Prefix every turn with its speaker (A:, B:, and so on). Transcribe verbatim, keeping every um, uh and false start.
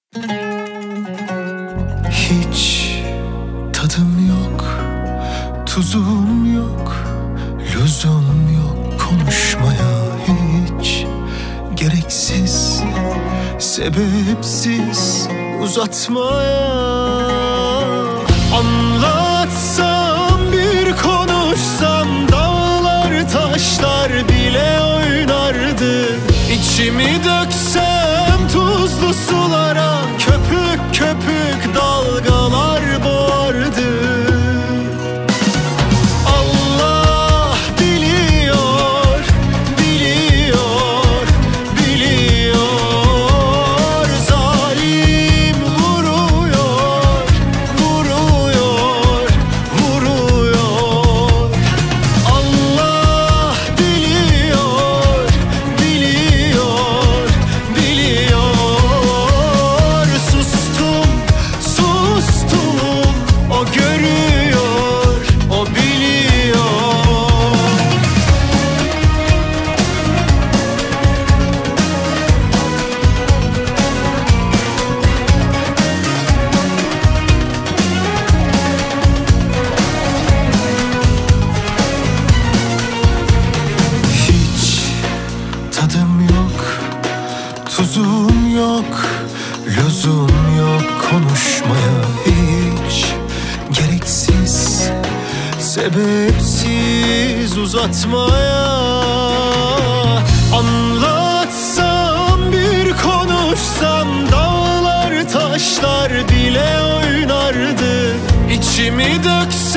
A: Hiç tadım yok, tuzum yok, lüzum yok konuşmaya hiç. Gereksiz, sebepsiz uzatmaya. Anlatsam, bir konuşsam, dağlar taşlar bile oynardı. İçimi döksem tuzlu sulara, köpük köpük dalgalar boğardı. Allah biliyor, biliyor, biliyor. Zalim vuruyor, vuruyor, vuruyor. Allah biliyor, biliyor, biliyor. Sustum, sustum, o görüyor, o biliyor. Hiç tadım yok, tuzum yok, lüzum yok konuşmaya hiç. Gereksiz, sebepsiz uzatmaya. Anlatsam, bir konuşsam, dağlar taşlar bile oynardı. İçimi döksem